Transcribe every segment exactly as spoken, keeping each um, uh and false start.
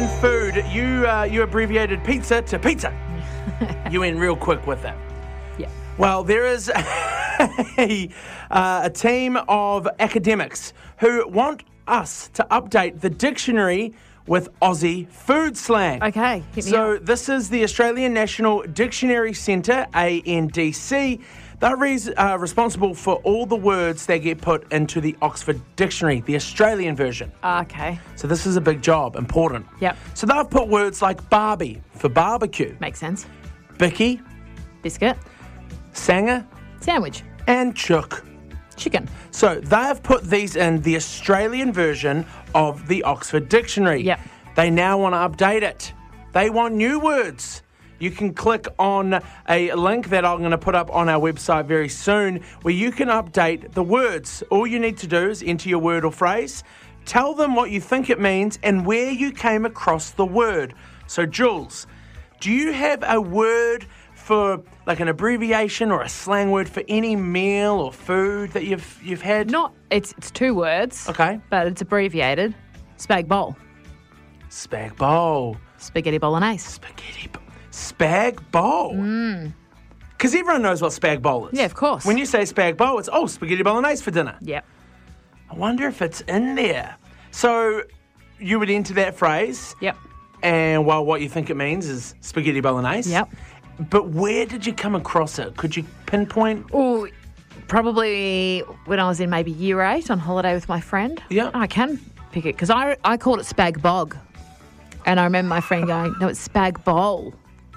and food. You uh, you abbreviated pizza to pizza. You went real quick with it. Yeah. Well, there is a, uh, a team of academics who want us to update the dictionary with Aussie food slang. Okay, hit me So up. this is the Australian National Dictionary Centre, A N D C. They're res- uh, responsible for all the words that get put into the Oxford Dictionary, the Australian version. Okay. So this is a big job, important. Yep. So they've put words like Barbie for barbecue, Makes sense. Bicky, Biscuit. Sanger, Sandwich. and Chook. Chicken. So they have put these in the Australian version of the Oxford Dictionary. Yep. They now want to update it. They want new words. You can click on a link that I'm going to put up on our website very soon where you can update the words. All you need to do is enter your word or phrase, tell them what you think it means and where you came across the word. So, Jules, do you have a word for like an abbreviation or a slang word for any meal or food that you've you've had? Not, it's it's two words. Okay. But it's abbreviated. Spag bowl. Spag bowl. Spaghetti bolognese. Spaghetti bowl. Spag bowl. Because everyone knows what spag bowl is. Yeah, of course. When you say spag bowl, it's, oh, spaghetti bolognese for dinner. Yep. I wonder if it's in there. So you would enter that phrase. Yep. And, well, what you think it means is spaghetti bolognese. Yep. But where did you come across it? Could you pinpoint? Oh, probably when I was in maybe year eight on holiday with my friend. Yeah. I can pick it because I, I called it spag bog. And I remember my friend going, no, it's spag bowl.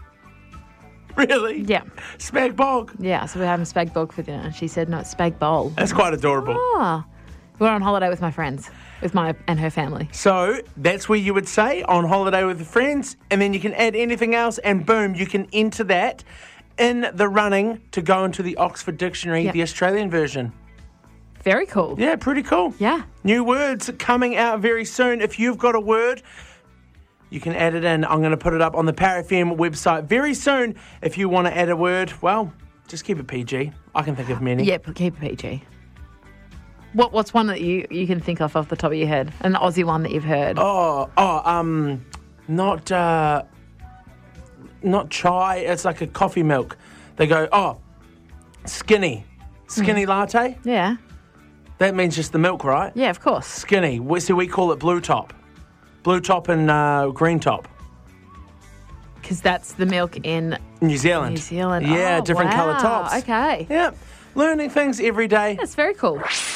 Really? Yeah. Spag bog. Yeah, so we're having spag bog for dinner. And she said, no, it's spag bowl. That's quite adorable. Ah. We were on holiday with my friends, with my and her family. So that's where you would say on holiday with the friends, and then you can add anything else, and boom, you can enter that in the running to go into the Oxford Dictionary, Yep. the Australian version. Very cool. Yeah, pretty cool. Yeah. New words coming out very soon. If you've got a word, you can add it in. I'm going to put it up on the Power F M website very soon. If you want to add a word, well, just keep it P G. I can think of many. Yeah, but keep it P G. What, what's one that you, you can think of off the top of your head? An Aussie one that you've heard? Oh, oh, um, not, uh, not chai. It's like a coffee milk. They go, oh, skinny. Skinny latte? Yeah. That means just the milk, right? Yeah, of course. Skinny. We- So we call it blue top. Blue top and uh, green top. Because that's the milk in New Zealand. New Zealand. Yeah, Oh, different wow. colour tops. Okay. Yeah. Learning things every day. That's very cool.